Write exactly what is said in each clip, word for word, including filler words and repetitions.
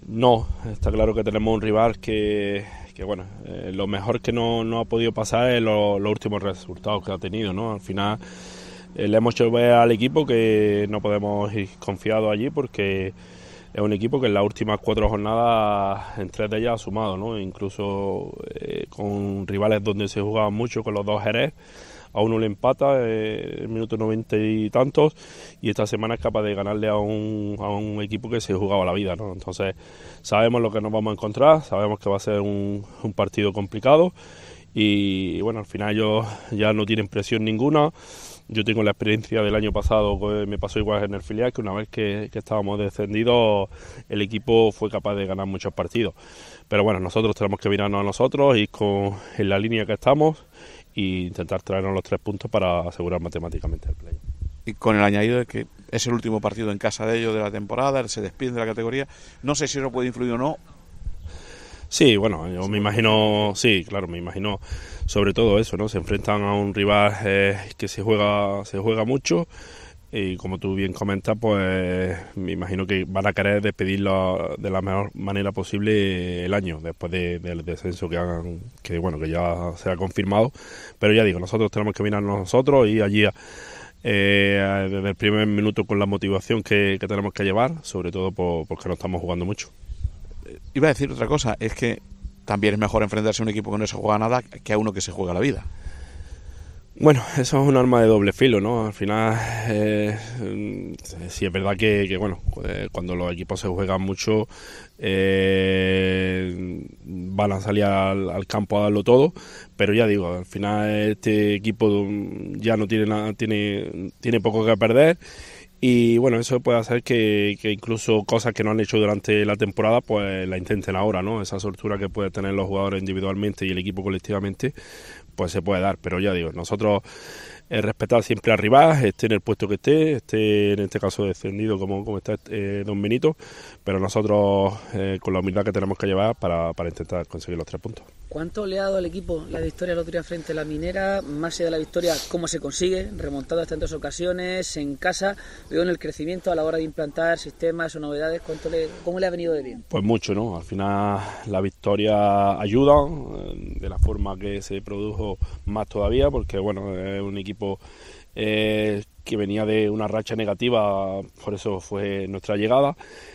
No, está claro que tenemos un rival que, que bueno, eh, lo mejor que no, no ha podido pasar es lo, los últimos resultados que ha tenido, ¿no? Al final eh, le hemos hecho ver al equipo que no podemos ir confiados allí porque es un equipo que en las últimas cuatro jornadas, en tres de ellas ha sumado, ¿no? Incluso eh, con rivales donde se jugaban mucho, con los dos Jerez, a uno le empata eh, en el minuto noventa y tantos, y esta semana es capaz de ganarle a un, a un equipo que se jugaba la vida, ¿no? Entonces sabemos lo que nos vamos a encontrar, sabemos que va a ser un, un partido complicado y bueno, al final ellos ya no tienen presión ninguna. Yo tengo la experiencia del año pasado, me pasó igual en el filial, que una vez que, que estábamos descendidos, el equipo fue capaz de ganar muchos partidos. Pero bueno, nosotros tenemos que mirarnos a nosotros, ir con, en la línea que estamos e intentar traernos los tres puntos para asegurar matemáticamente el play. Y con el añadido de que es el último partido en casa de ellos de la temporada, se despiden de la categoría, no sé si eso puede influir o no. Sí, bueno, yo me imagino, sí, claro, me imagino sobre todo eso, ¿no? Se enfrentan a un rival eh, que se juega, se juega mucho y como tú bien comentas, pues me imagino que van a querer despedirlo de la mejor manera posible el año, después de, del descenso que hagan, que bueno, que ya se ha confirmado, pero ya digo, nosotros tenemos que mirarnos nosotros y allí eh, desde el primer minuto con la motivación que, que tenemos que llevar, sobre todo por, porque no estamos jugando mucho. Iba a decir otra cosa, es que también es mejor enfrentarse a un equipo que no se juega nada que a uno que se juega la vida. Bueno, eso es un arma de doble filo, ¿no? Al final, eh, sí es verdad que, que bueno, eh, cuando los equipos se juegan mucho, eh, van a salir al, al campo a darlo todo, pero ya digo, al final este equipo ya no tiene nada, tiene, tiene poco que perder. Y bueno, eso puede hacer que, que incluso cosas que no han hecho durante la temporada, pues la intenten ahora, ¿no? Esa soltura que pueden tener los jugadores individualmente y el equipo colectivamente, pues se puede dar. Pero ya digo, nosotros eh, respetar siempre al rival, esté en el puesto que esté, esté en este caso descendido como, como está eh, Don Benito, pero nosotros eh, con la humildad que tenemos que llevar para, para intentar conseguir los tres puntos. ¿Cuánto le ha dado al equipo la victoria el otro día frente a la Minera? Más allá de la victoria, ¿cómo se consigue? Remontado hasta en dos ocasiones, en casa, veo en el crecimiento a la hora de implantar sistemas o novedades, ¿cuánto le, ¿cómo le ha venido de bien? Pues mucho, ¿no? Al final la victoria ayuda, de la forma que se produjo más todavía, porque bueno, es un equipo eh, que venía de una racha negativa, por eso fue nuestra llegada.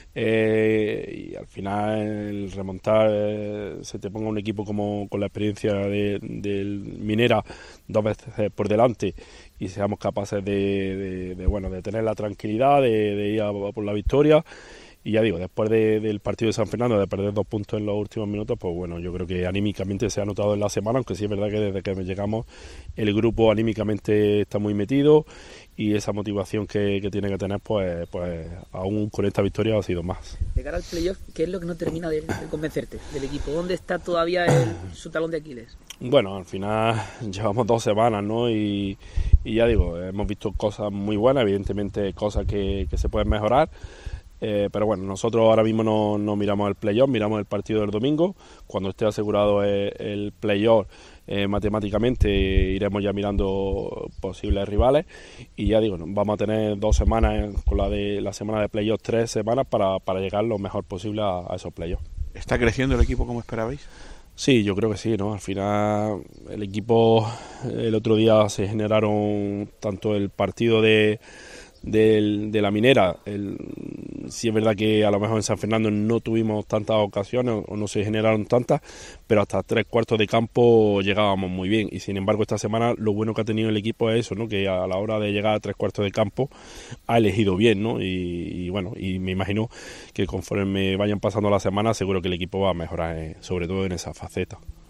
Eh, y al final el remontar eh, se te ponga un equipo como con la experiencia de, del Minera dos veces por delante y seamos capaces de, de, de bueno de tener la tranquilidad de, de ir a, a por la victoria. Y ya digo, después de, del partido de San Fernando, de perder dos puntos en los últimos minutos, pues bueno, yo creo que anímicamente se ha notado en la semana, aunque sí es verdad que desde que llegamos el grupo anímicamente está muy metido y esa motivación que, que tiene que tener, pues, pues aún con esta victoria ha sido más. De cara al playoff, ¿qué es lo que no termina de, de convencerte del equipo? ¿Dónde está todavía el, su talón de Aquiles? Bueno, al final llevamos dos semanas, ¿no? Y, y ya digo, hemos visto cosas muy buenas, evidentemente cosas que, que se pueden mejorar. Eh, pero bueno, nosotros ahora mismo no, no miramos el playoff, miramos el partido del domingo. Cuando esté asegurado el, el playoff, eh, matemáticamente iremos ya mirando posibles rivales. Y ya digo, vamos a tener dos semanas, con la de la semana de playoff, tres semanas para, para llegar lo mejor posible a, a esos playoffs. ¿Está creciendo el equipo como esperabais? Sí, yo creo que sí, ¿no? Al final el equipo, el otro día se generaron tanto el partido de... Del, de la Minera, el, sí es verdad que a lo mejor en San Fernando no tuvimos tantas ocasiones o no se generaron tantas, pero hasta tres cuartos de campo llegábamos muy bien y sin embargo esta semana lo bueno que ha tenido el equipo es eso, ¿no? Que a la hora de llegar a tres cuartos de campo ha elegido bien, ¿no? Y, y bueno, y me imagino que conforme vayan pasando las semanas seguro que el equipo va a mejorar, eh, sobre todo en esa faceta.